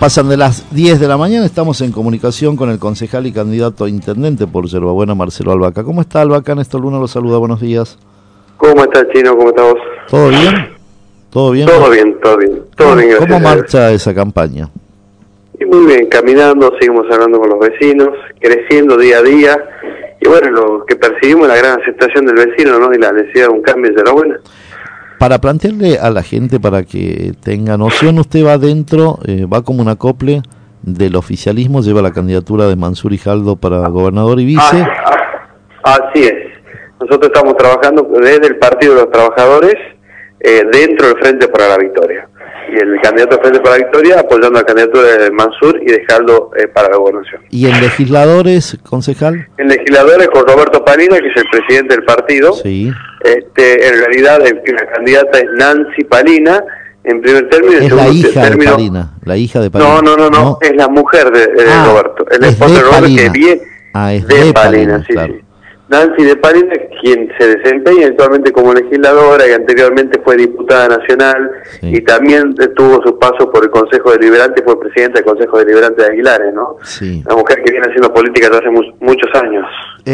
Pasan de las 10 de la mañana, estamos en comunicación con el concejal y candidato a intendente por Yerbabuena, Marcelo Albaca. ¿Cómo está, Albaca? Néstor Luna lo saluda, buenos días. ¿Cómo está, Chino? ¿Cómo estás vos? ¿Todo bien? ¿Todo bien? Todo bien, todo bien. Todo bien, gracias. ¿Cómo marcha esa campaña? Y muy bien, caminando, seguimos hablando con los vecinos, creciendo día a día. Y bueno, lo que percibimos es la gran aceptación del vecino, ¿no? Y la necesidad de un cambio en Yerbabuena. Para plantearle a la gente, para que tenga noción, usted va dentro, va como un acople del oficialismo, lleva la candidatura de Mansur Hijaldo para gobernador y vice. Así es. Nosotros estamos trabajando desde el Partido de los Trabajadores dentro del Frente para la Victoria. Y el candidato del Frente para la Victoria apoyando la candidatura de Mansur y de Hijaldo para la gobernación. ¿Y en legisladores, concejal? En legisladores con Roberto Palina, que es el presidente del partido. Sí. En realidad la candidata es Nancy Palina, en primer término. Es la hija de Palina, la hija de Palina. No, es la mujer de Roberto. El esposo de Roberto que viene de Palina, sí, claro. Sí. Nancy de Palina, quien se desempeña actualmente como legisladora y anteriormente fue diputada nacional, sí. Y también tuvo su paso por el Consejo Deliberante, fue presidenta del Consejo Deliberante de Aguilares, ¿no? Sí. Una mujer que viene haciendo política desde hace muchos años.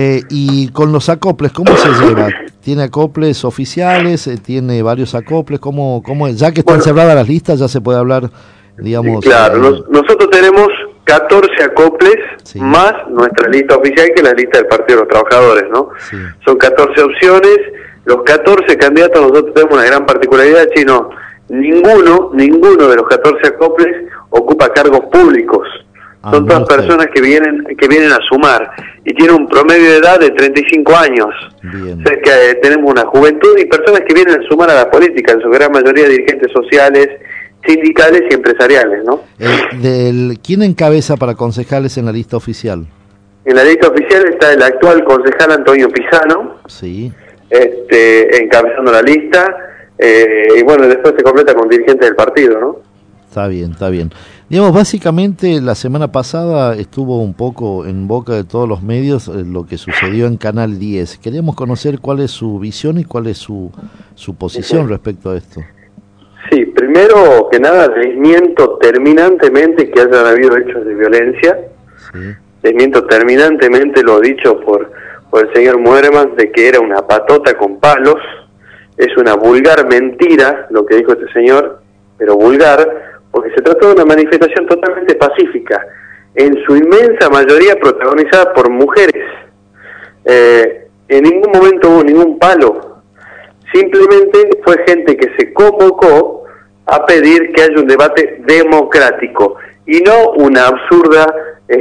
Y con los acoples, ¿cómo se lleva? ¿Tiene acoples oficiales? ¿Tiene varios acoples? ¿Cómo es? Ya que están cerradas las listas, ya se puede hablar, digamos... Claro, nosotros tenemos 14 acoples, sí, más nuestra lista oficial, que es la lista del Partido de los Trabajadores, ¿no? Sí. Son 14 opciones, los 14 candidatos. Nosotros tenemos una gran particularidad, Chino: ninguno de los 14 acoples ocupa cargos públicos. Son todas personas que vienen a sumar, y tienen un promedio de edad de 35 años. Bien. O sea que tenemos una juventud y personas que vienen a sumar a la política, en su gran mayoría dirigentes sociales, sindicales y empresariales, ¿no? ¿Quién encabeza para concejales en la lista oficial? En la lista oficial está el actual concejal Antonio Pisano, sí, encabezando la lista, y bueno, después se completa con dirigentes del partido, ¿no? Está bien, está bien. Digamos, básicamente la semana pasada estuvo un poco en boca de todos los medios lo que sucedió en Canal 10. Queríamos conocer cuál es su visión y cuál es su posición respecto a esto. Sí, primero que nada desmiento terminantemente que hayan habido hechos de violencia. Sí. Desmiento terminantemente lo dicho por el señor Muerman, de que era una patota con palos. Es una vulgar mentira lo que dijo este señor, pero vulgar, porque se trató de una manifestación totalmente pacífica, en su inmensa mayoría protagonizada por mujeres. En ningún momento hubo ningún palo. Simplemente fue gente que se convocó a pedir que haya un debate democrático y no una absurda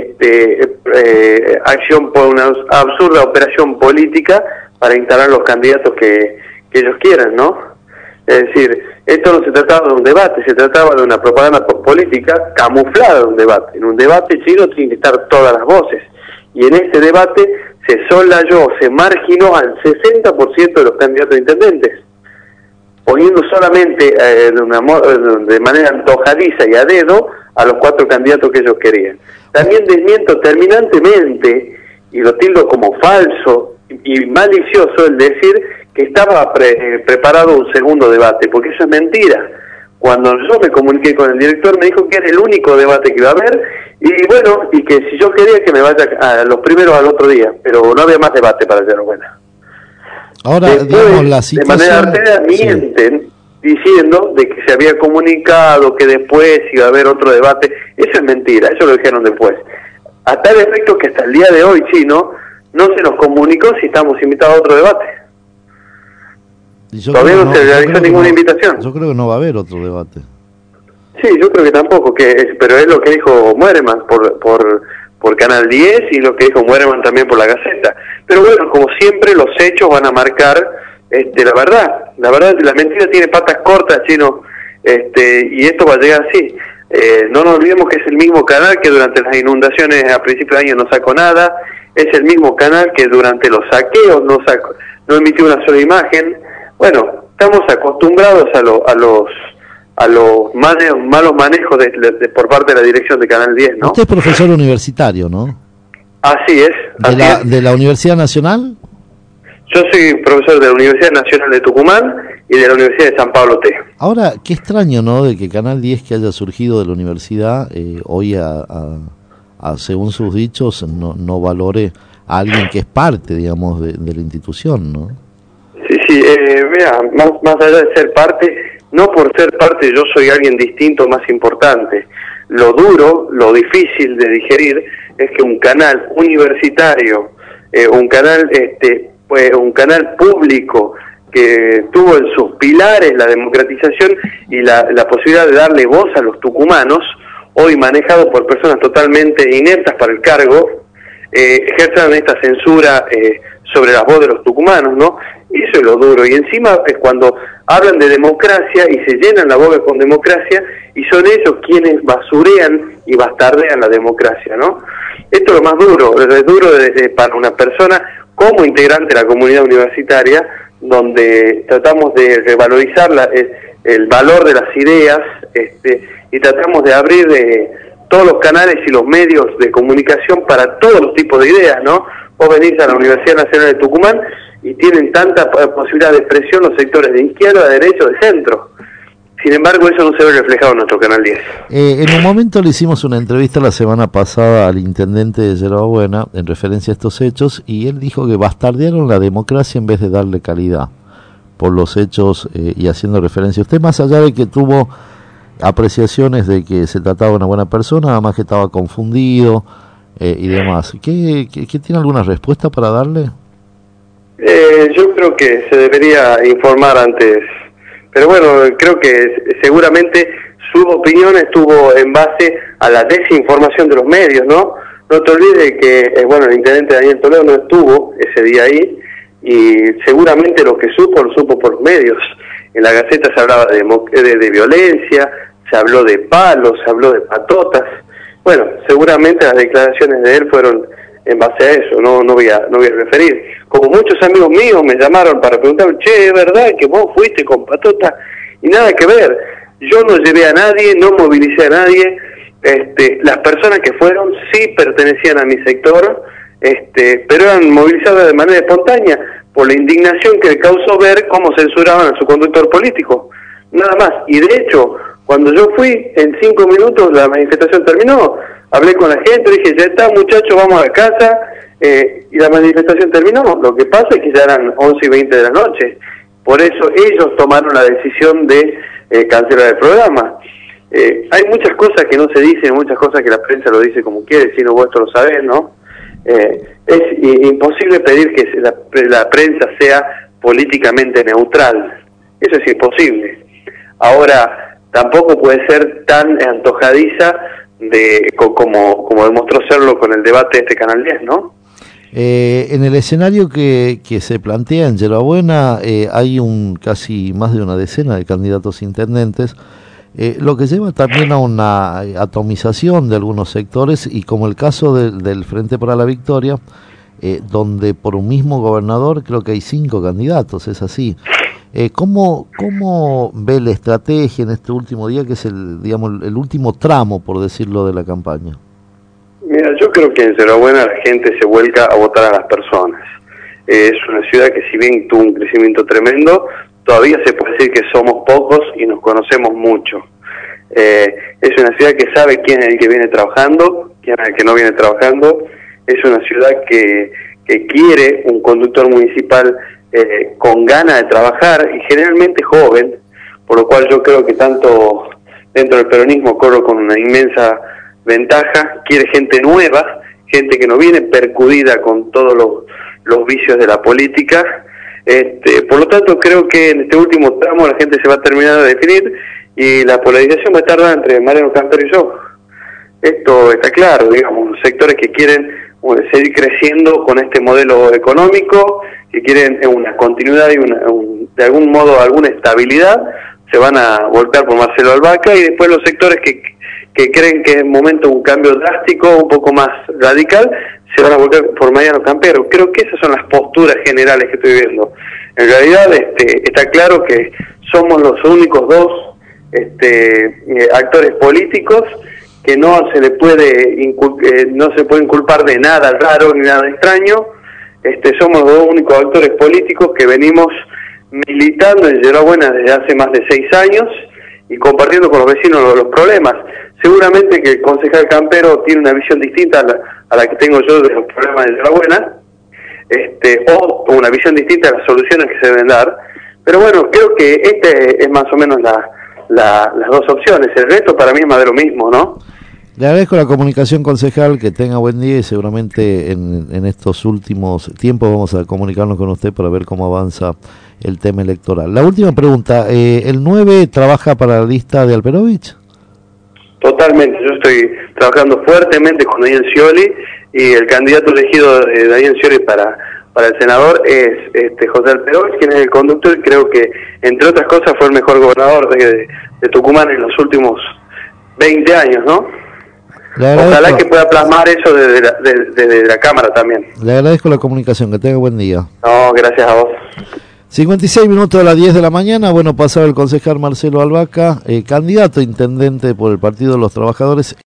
acción, por una absurda operación política para instalar los candidatos que ellos quieran, ¿no? Es decir, esto no se trataba de un debate, se trataba de una propaganda política camuflada de un debate. En un debate chino tienen que estar todas las voces, y en este debate se solayó, se marginó al 60% de los candidatos a intendentes, poniendo solamente de manera antojadiza y a dedo a los 4 candidatos que ellos querían. También desmiento terminantemente, y lo tildo como falso y malicioso, el decir que estaba preparado un segundo debate, porque eso es mentira. Cuando yo me comuniqué con el director, me dijo que era el único debate que iba a haber, y bueno, y que si yo quería que me vaya a los primeros al otro día, pero no había más debate para Yerbabuena. Ahora, después, digamos, la situación... de manera arterial mienten, sí, diciendo de que se había comunicado que después iba a haber otro debate. Eso es mentira, eso lo dijeron después. A tal efecto que hasta el día de hoy, Chino, no se nos comunicó si estamos invitados a otro debate. Todavía no se realizó ninguna invitación. Yo creo que no va a haber otro debate. Sí, yo creo que tampoco, pero es lo que dijo Muerman por Canal 10 y lo que dijo Muerman también por la Gaceta. Pero bueno, como siempre, los hechos van a marcar la verdad. La verdad, la mentira tiene patas cortas, Chino, y esto va a llegar así. No nos olvidemos que es el mismo canal que durante las inundaciones a principios de año no sacó nada, es el mismo canal que durante los saqueos no emitió una sola imagen. Bueno, estamos acostumbrados a los malos manejos por parte de la dirección de Canal 10, ¿no? Usted es profesor universitario, ¿no? Así es. ¿De la Universidad Nacional? Yo soy profesor de la Universidad Nacional de Tucumán y de la Universidad de San Pablo T. Ahora, qué extraño, ¿no?, de que Canal 10, que haya surgido de la universidad, hoy, según sus dichos, no valore a alguien que es parte, digamos, de la institución, ¿no? Sí, mira, más allá de ser parte, no por ser parte yo soy alguien distinto, más importante. Lo duro, lo difícil de digerir es que un canal universitario, un canal público que tuvo en sus pilares la democratización y la posibilidad de darle voz a los tucumanos, hoy manejado por personas totalmente ineptas para el cargo, ejerzan esta censura sobre las voces de los tucumanos, ¿no? Y eso es lo duro. Y encima es cuando hablan de democracia y se llenan la boca con democracia, y son ellos quienes basurean y bastardean la democracia, ¿no? Esto es lo más duro, es duro para una persona como integrante de la comunidad universitaria, donde tratamos de revalorizar el valor de las ideas, y tratamos de abrir todos los canales y los medios de comunicación para todos los tipos de ideas, ¿no? Vos venís a la Universidad Nacional de Tucumán y tienen tanta posibilidad de expresión los sectores de izquierda, de derecha, de centro. Sin embargo, eso no se ve reflejado en nuestro Canal 10. En un momento le hicimos una entrevista la semana pasada al intendente de Yerba Buena en referencia a estos hechos, y él dijo que bastardearon la democracia en vez de darle calidad por los hechos, y haciendo referencia a usted, más allá de que tuvo apreciaciones de que se trataba de una buena persona, además que estaba confundido y demás. ¿Qué tiene alguna respuesta para darle? Yo creo que se debería informar antes, pero bueno, creo que seguramente su opinión estuvo en base a la desinformación de los medios, ¿no? No te olvides que, el intendente Daniel Toledo no estuvo ese día ahí, y seguramente lo que lo supo por los medios. En la Gaceta se hablaba de violencia, se habló de palos, se habló de patotas. Bueno, seguramente las declaraciones de él fueron en base a eso, no voy a referir. Como muchos amigos míos me llamaron para preguntar, che, ¿es verdad que vos fuiste con patota? Y nada que ver. Yo no llevé a nadie, no movilicé a nadie. Las personas que fueron sí pertenecían a mi sector, pero eran movilizadas de manera espontánea por la indignación que le causó ver cómo censuraban a su conductor político. Nada más. Y de hecho, cuando yo fui, en 5 minutos la manifestación terminó. Hablé con la gente, dije, ya está, muchachos, vamos a la casa, y la manifestación terminó. Lo que pasa es que ya eran 11:20 de la noche. Por eso ellos tomaron la decisión de cancelar el programa. Hay muchas cosas que no se dicen, muchas cosas que la prensa lo dice como quiere, si no vos esto lo sabés, ¿no? Es imposible pedir que la prensa sea políticamente neutral. Eso es imposible. Ahora, tampoco puede ser tan antojadiza como demostró serlo con el debate de este Canal 10, ¿no? En el escenario que se plantea en Yerba Buena, hay casi más de una decena de candidatos intendentes, lo que lleva también a una atomización de algunos sectores, y como el caso del Frente para la Victoria, donde por un mismo gobernador creo que hay 5 candidatos, es así. ¿Cómo ve la estrategia en este último día, que es el último tramo, por decirlo, de la campaña? Mira, yo creo que en Yerba Buena la gente se vuelca a votar a las personas. Es una ciudad que, si bien tuvo un crecimiento tremendo, todavía se puede decir que somos pocos y nos conocemos mucho. Es una ciudad que sabe quién es el que viene trabajando, quién es el que no viene trabajando. Es una ciudad que quiere un conductor municipal con ganas de trabajar, y generalmente joven, por lo cual yo creo que tanto dentro del peronismo corro con una inmensa ventaja. Quiere gente nueva, gente que no viene percudida con todos los vicios de la política. Por lo tanto, creo que en este último tramo la gente se va a terminar de definir, y la polarización va a estar entre Mariano Campero y yo. Esto está claro, digamos, los sectores que quieren seguir creciendo con este modelo económico, que quieren una continuidad y de algún modo alguna estabilidad, se van a volcar por Marcelo Albaca, y después los sectores que creen que es momento de un cambio drástico, un poco más radical, se van a volcar por Mariano Campero. Creo que esas son las posturas generales que estoy viendo. En realidad está claro que somos los únicos dos actores políticos que no se puede inculpar de nada raro ni nada extraño. Somos los dos únicos actores políticos que venimos militando en Yerabuena desde hace más de 6 años y compartiendo con los vecinos los problemas. Seguramente que el concejal Campero tiene una visión distinta a la que tengo yo de los problemas de Yerabuena, o una visión distinta a las soluciones que se deben dar. Pero bueno, creo que es más o menos las dos opciones. El resto para mí es más de lo mismo, ¿no? Le agradezco la comunicación, concejal, que tenga buen día y seguramente en estos últimos tiempos vamos a comunicarnos con usted para ver cómo avanza el tema electoral. La última pregunta, ¿el 9 trabaja para la lista de Alperovich? Totalmente, yo estoy trabajando fuertemente con Daniel Scioli y el candidato elegido de Daniel Scioli para el senador es José Alperovich, quien es el conductor, y creo que, entre otras cosas, fue el mejor gobernador de Tucumán en los últimos 20 años, ¿no? Ojalá que pueda plasmar eso desde la Cámara también. Le agradezco la comunicación, que tenga buen día. No, gracias a vos. 56 minutos a las 10 de la mañana, bueno, pasaba el concejal Marcelo Albaca, candidato a intendente por el Partido de los Trabajadores.